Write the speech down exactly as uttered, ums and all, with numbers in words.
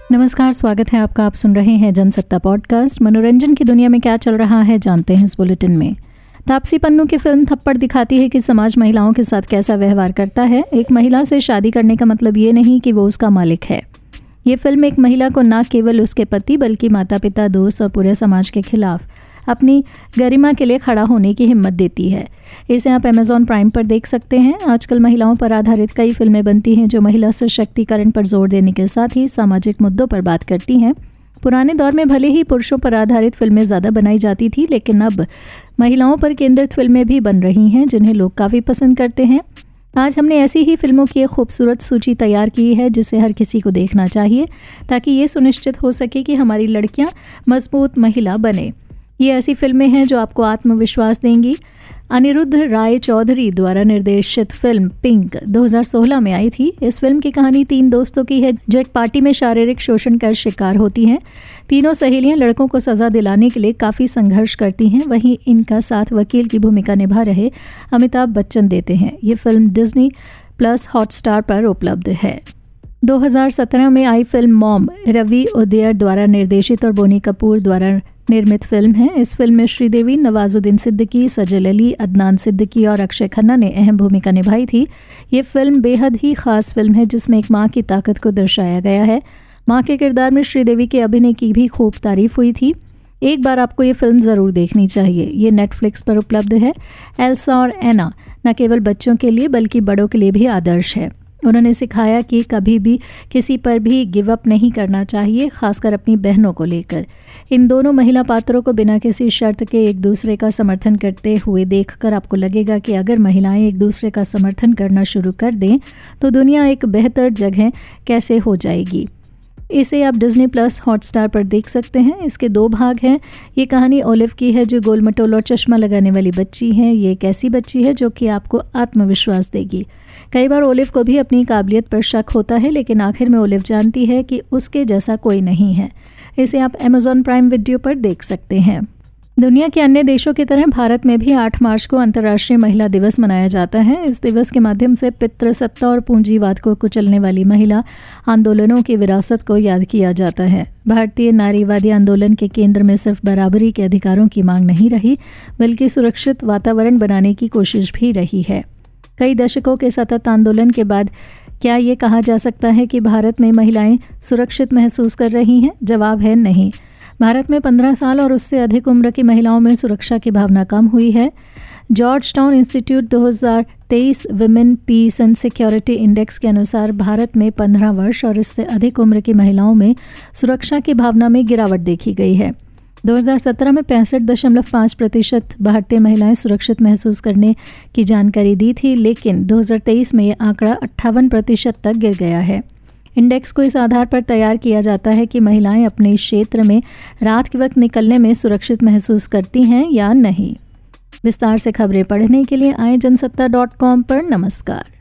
नमस्कार, स्वागत है आपका। आप सुन रहे हैं जनसत्ता पॉडकास्ट। मनोरंजन की दुनिया में क्या चल रहा है जानते हैं इस बुलेटिन में। तापसी पन्नू की फिल्म थप्पड़ दिखाती है कि समाज महिलाओं के साथ कैसा व्यवहार करता है। एक महिला से शादी करने का मतलब ये नहीं कि वो उसका मालिक है। ये फिल्म एक महिला को न केवल उसके पति बल्कि माता पिता, दोस्त और पूरे समाज के खिलाफ अपनी गरिमा के लिए खड़ा होने की हिम्मत देती है। इसे आप अमेज़ॉन प्राइम पर देख सकते हैं। आजकल महिलाओं पर आधारित कई फिल्में बनती हैं जो महिला सशक्तिकरण पर जोर देने के साथ ही सामाजिक मुद्दों पर बात करती हैं। पुराने दौर में भले ही पुरुषों पर आधारित फिल्में ज़्यादा बनाई जाती थी, लेकिन अब महिलाओं पर केंद्रित फिल्में भी बन रही हैं जिन्हें लोग काफ़ी पसंद करते हैं। आज हमने ऐसी ही फिल्मों की एक खूबसूरत सूची तैयार की है जिसे हर किसी को देखना चाहिए, ताकि ये सुनिश्चित हो सके कि हमारी लड़कियां मजबूत महिला बने। ये ऐसी फिल्में हैं जो आपको आत्मविश्वास देंगी। अनिरुद्ध राय चौधरी द्वारा निर्देशित फिल्म पिंक दो हज़ार सोलह में आई थी। इस फिल्म की कहानी तीन दोस्तों की है जो एक पार्टी में शारीरिक शोषण का शिकार होती हैं। तीनों सहेलियां लड़कों को सज़ा दिलाने के लिए काफ़ी संघर्ष करती हैं। वहीं इनका साथ वकील की भूमिका निभा रहे अमिताभ बच्चन देते हैं। ये फिल्म डिज्नी प्लस हॉटस्टार पर उपलब्ध है। दो हज़ार सत्रह में आई फिल्म मॉम रवि उदयर द्वारा निर्देशित और बोनी कपूर द्वारा निर्मित फिल्म है। इस फिल्म में श्रीदेवी, नवाजुद्दीन सिद्दीकी, सजल अली, अदनान सिद्दीकी और अक्षय खन्ना ने अहम भूमिका निभाई थी। ये फिल्म बेहद ही खास फिल्म है जिसमें एक माँ की ताकत को दर्शाया गया है। माँ के किरदार में श्रीदेवी के अभिनय की भी खूब तारीफ हुई थी। एक बार आपको ये फिल्म ज़रूर देखनी चाहिए। ये नेटफ्लिक्स पर उपलब्ध है। एल्सा और एना न केवल बच्चों के लिए बल्कि बड़ों के लिए भी आदर्श है। उन्होंने सिखाया कि कभी भी किसी पर भी गिव अप नहीं करना चाहिए, खासकर अपनी बहनों को लेकर। इन दोनों महिला पात्रों को बिना किसी शर्त के एक दूसरे का समर्थन करते हुए देखकर आपको लगेगा कि अगर महिलाएं एक दूसरे का समर्थन करना शुरू कर दें तो दुनिया एक बेहतर जगह कैसे हो जाएगी। इसे आप डिज्नी प्लस हॉटस्टार पर देख सकते हैं। इसके दो भाग हैं। ये कहानी ओलिव की है जो गोल मटोल और चश्मा लगाने वाली बच्ची है। ये एक ऐसी बच्ची है जो कि आपको आत्मविश्वास देगी। कई बार ओलिव को भी अपनी काबिलियत पर शक होता है, लेकिन आखिर में ओलिव जानती है कि उसके जैसा कोई नहीं है। इसे आप अमेज़ॉन प्राइम वीडियो पर देख सकते हैं। दुनिया के अन्य देशों की तरह भारत में भी आठ मार्च को अंतर्राष्ट्रीय महिला दिवस मनाया जाता है। इस दिवस के माध्यम से पितृसत्ता और पूंजीवाद को कुचलने वाली महिला आंदोलनों की विरासत को याद किया जाता है। भारतीय नारीवादी आंदोलन के केंद्र में सिर्फ बराबरी के अधिकारों की मांग नहीं रही, बल्कि सुरक्षित वातावरण बनाने की कोशिश भी रही है। कई दशकों के सतत आंदोलन के बाद क्या ये कहा जा सकता है कि भारत में महिलाएं सुरक्षित महसूस कर रही हैं? जवाब है नहीं। भारत में पंद्रह साल और उससे अधिक उम्र की महिलाओं में सुरक्षा की भावना कम हुई है। जॉर्ज टाउन इंस्टीट्यूट दो हज़ार तेईस women peace and security index के अनुसार भारत में पंद्रह वर्ष और इससे अधिक उम्र की महिलाओं में सुरक्षा की भावना में गिरावट देखी गई है। दो हज़ार सत्रह में पैंसठ दशमलव पाँच प्रतिशत भारतीय महिलाएं सुरक्षित महसूस करने की जानकारी दी थी, लेकिन दो हज़ार तेईस में ये आंकड़ा अट्ठावन प्रतिशत तक गिर गया है। इंडेक्स को इस आधार पर तैयार किया जाता है कि महिलाएं अपने क्षेत्र में रात के वक्त निकलने में सुरक्षित महसूस करती हैं या नहीं। विस्तार से खबरें पढ़ने के लिए आए जनसत्ता डॉट कॉम पर। नमस्कार।